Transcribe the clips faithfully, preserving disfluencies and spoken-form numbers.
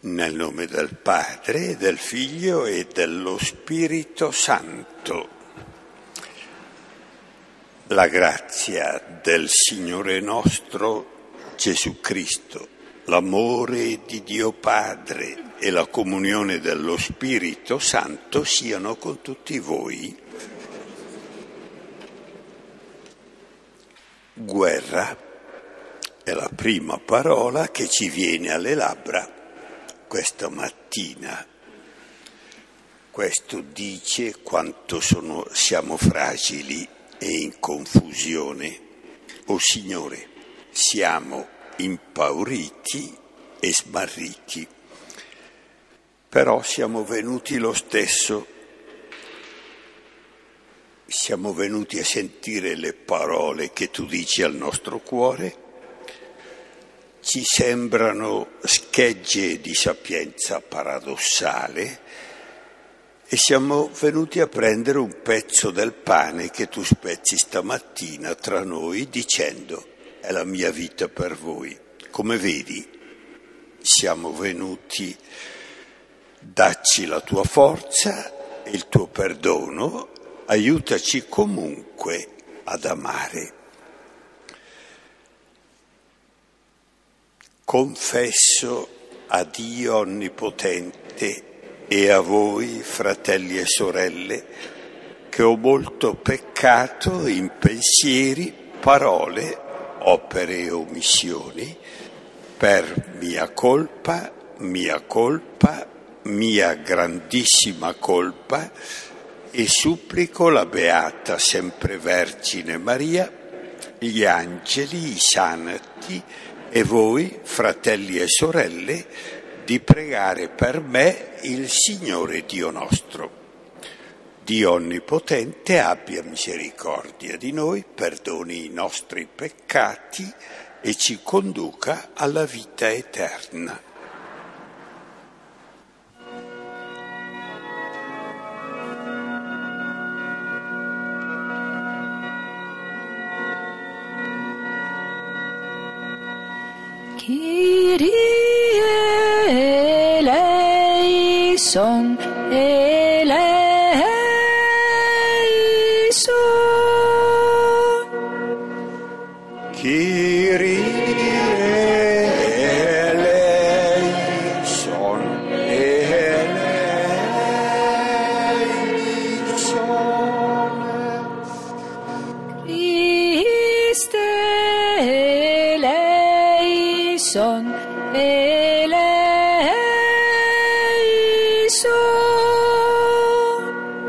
Nel nome del Padre, del Figlio e dello Spirito Santo. La grazia del Signore nostro Gesù Cristo, l'amore di Dio Padre e la comunione dello Spirito Santo siano con tutti voi. Guerra è la prima parola che ci viene alle labbra questa mattina. Questo dice quanto sono, siamo fragili e in confusione. O Signore, siamo impauriti e smarriti, però siamo venuti lo stesso. Siamo venuti a sentire le parole che tu dici al nostro cuore. Ci sembrano schegge di sapienza paradossale e siamo venuti a prendere un pezzo del pane che tu spezzi stamattina tra noi dicendo: è la mia vita per voi. Come vedi, siamo venuti, dacci la tua forza e il tuo perdono, aiutaci comunque ad amare. Confesso a Dio Onnipotente e a voi, fratelli e sorelle, che ho molto peccato in pensieri, parole, opere e omissioni, per mia colpa, mia colpa, mia grandissima colpa, e supplico la Beata Sempre Vergine Maria, gli angeli, i santi, e voi, fratelli e sorelle, di pregare per me il Signore Dio nostro. Dio Onnipotente abbia misericordia di noi, perdoni i nostri peccati e ci conduca alla vita eterna. Kyrie eleison, eleison. Kyrie eleison, eleison. Christe eleison, eleison.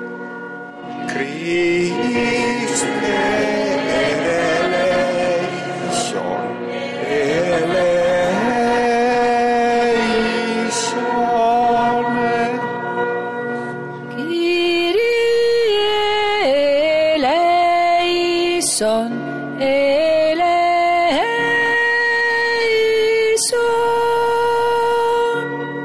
Christe eleison, eleison. Kyrie eleison, eleison.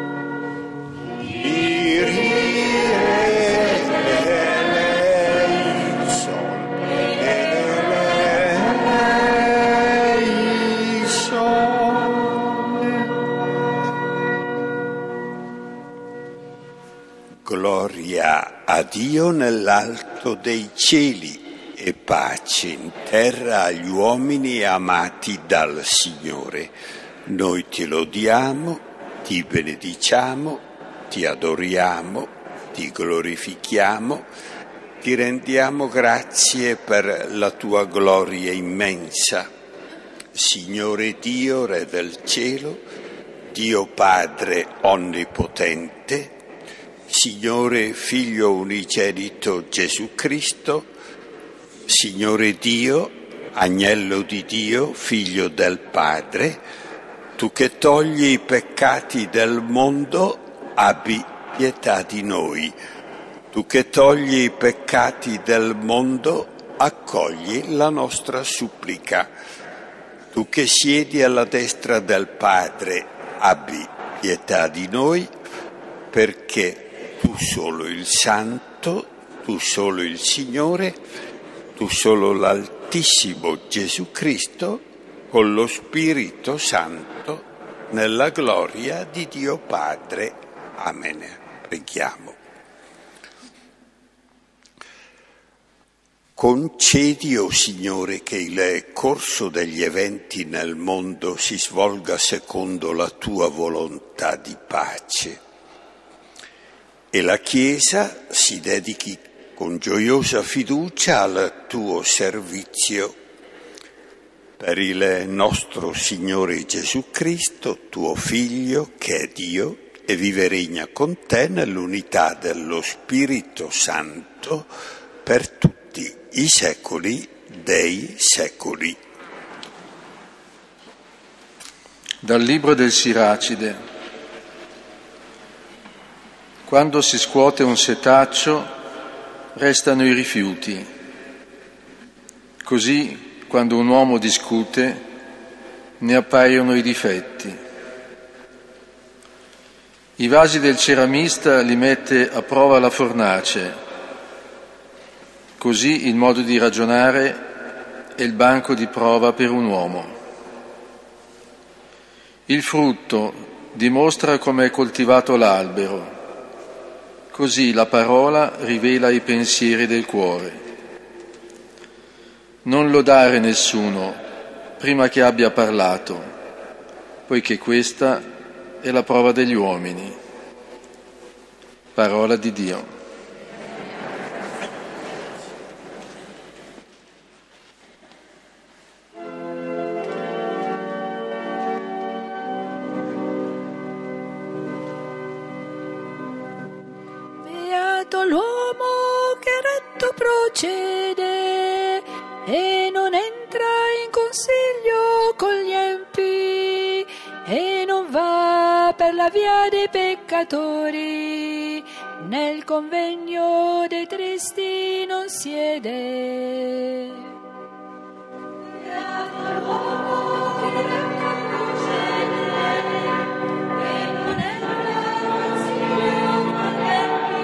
Gloria a Dio nell'alto dei cieli e pace in terra agli uomini amati dal Signore. Noi ti lodiamo, ti benediciamo, ti adoriamo, ti glorifichiamo, ti rendiamo grazie per la tua gloria immensa. Signore Dio, Re del cielo, Dio Padre Onnipotente, Signore Figlio Unigenito Gesù Cristo, Signore Dio, Agnello di Dio, Figlio del Padre, tu che togli i peccati del mondo, abbi pietà di noi. Tu che togli i peccati del mondo, accogli la nostra supplica. Tu che siedi alla destra del Padre, abbi pietà di noi, perché tu solo il Santo, tu solo il Signore, tu solo l'Altissimo Gesù Cristo, con lo Spirito Santo, nella gloria di Dio Padre. Amen. Preghiamo. Concedi, o Signore, che il corso degli eventi nel mondo si svolga secondo la tua volontà di pace e la Chiesa si dedichi con gioiosa fiducia al tuo servizio. Per il nostro Signore Gesù Cristo, tuo Figlio, che è Dio e vive e regna con te nell'unità dello Spirito Santo per tutti i secoli dei secoli. Dal libro del Siracide. Quando si scuote un setaccio, restano i rifiuti. Così, quando un uomo discute, ne appaiono i difetti. I vasi del ceramista li mette a prova la fornace. Così il modo di ragionare è il banco di prova per un uomo. Il frutto dimostra come è coltivato l'albero. Così la parola rivela i pensieri del cuore. Non lodare nessuno prima che abbia parlato, poiché questa è la prova degli uomini. Parola di Dio. L'uomo che retto procede e non entra in consiglio con gli empi e non va per la via dei peccatori, nel convegno dei tristi non siede. Beato l'uomo che retto procede e non entra in consiglio con gli empi.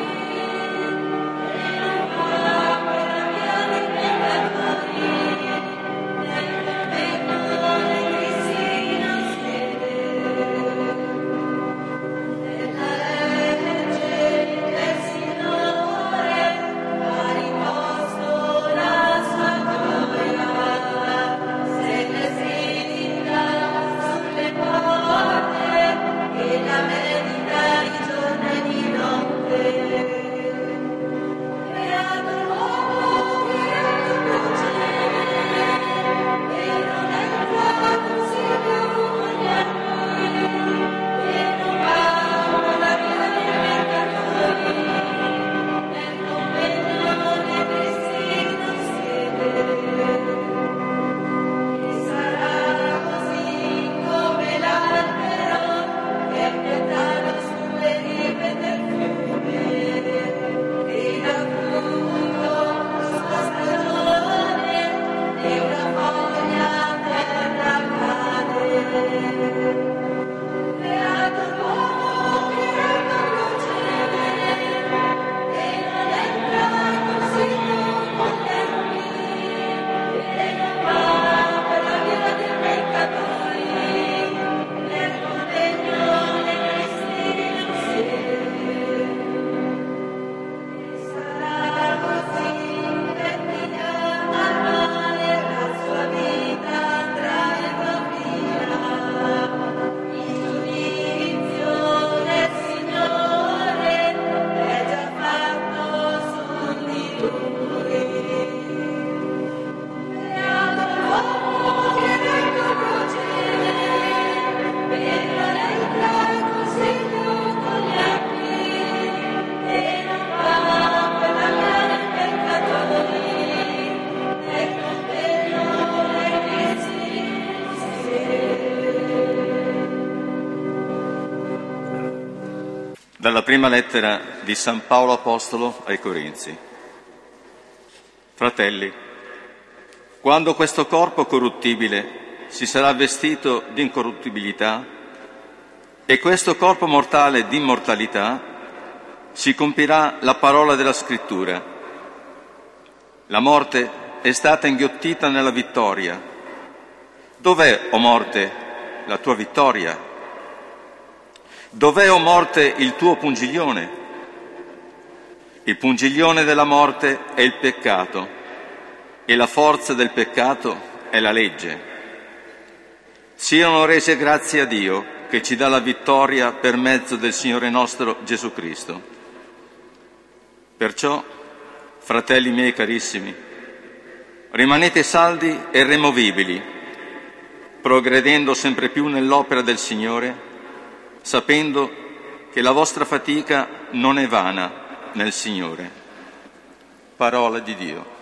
Dalla prima lettera di San Paolo Apostolo ai Corinzi. Fratelli, quando questo corpo corruttibile si sarà vestito di incorruttibilità e questo corpo mortale di immortalità, si compirà la parola della Scrittura. La morte è stata inghiottita nella vittoria. Dov'è, o morte, la tua vittoria? Dov'è, o morte, il tuo pungiglione? Il pungiglione della morte è il peccato e la forza del peccato è la legge. Siano rese grazie a Dio che ci dà la vittoria per mezzo del Signore nostro Gesù Cristo. Perciò, fratelli miei carissimi, rimanete saldi e removibili, progredendo sempre più nell'opera del Signore, sapendo che la vostra fatica non è vana nel Signore. Parola di Dio.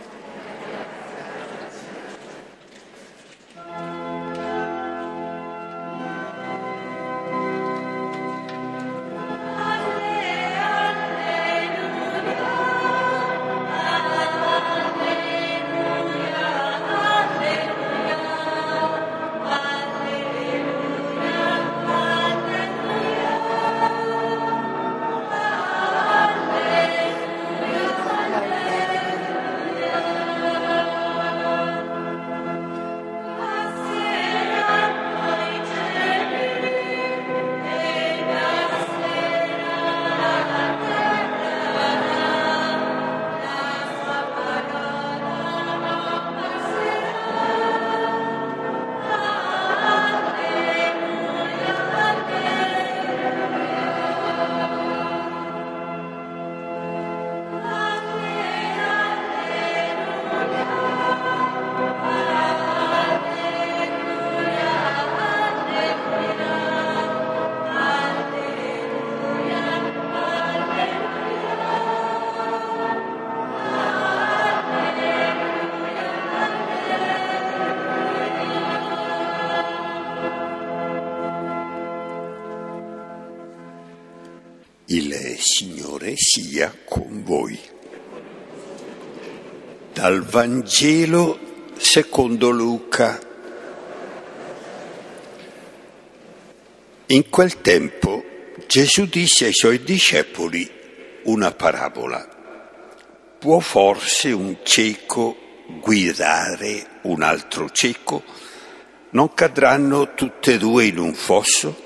Il Signore sia con voi. Dal Vangelo secondo Luca. In quel tempo Gesù disse ai suoi discepoli una parabola. Può forse un cieco guidare un altro cieco? Non cadranno tutte e due in un fosso?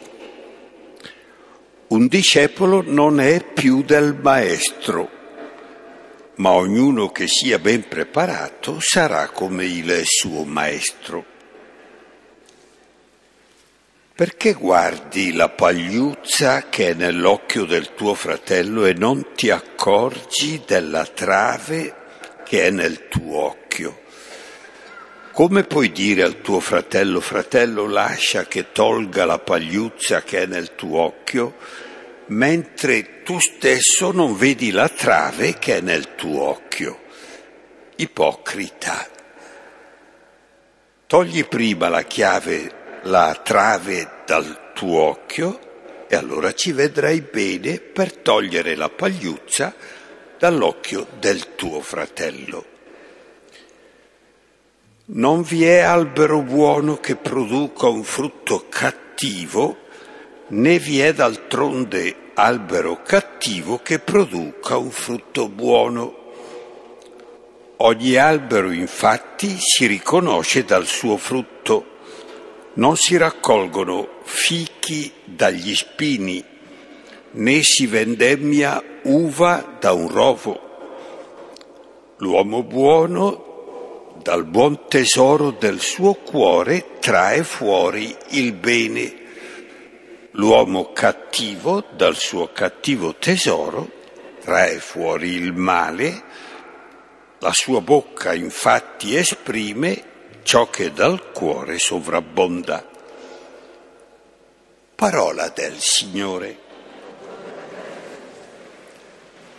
Un discepolo non è più del maestro, ma ognuno che sia ben preparato sarà come il suo maestro. Perché guardi la pagliuzza che è nell'occhio del tuo fratello e non ti accorgi della trave che è nel tuo occhio? Come puoi dire al tuo fratello: fratello, lascia che tolga la pagliuzza che è nel tuo occhio, mentre tu stesso non vedi la trave che è nel tuo occhio? Ipocrita. Togli prima la chiave, la trave dal tuo occhio, e allora ci vedrai bene per togliere la pagliuzza dall'occhio del tuo fratello. Non vi è albero buono che produca un frutto cattivo, né vi è d'altronde albero cattivo che produca un frutto buono. Ogni albero, infatti, si riconosce dal suo frutto. Non si raccolgono fichi dagli spini, né si vendemmia uva da un rovo. L'uomo buono dal buon tesoro del suo cuore trae fuori il bene. L'uomo cattivo dal suo cattivo tesoro trae fuori il male. La sua bocca infatti esprime ciò che dal cuore sovrabbonda. Parola del Signore.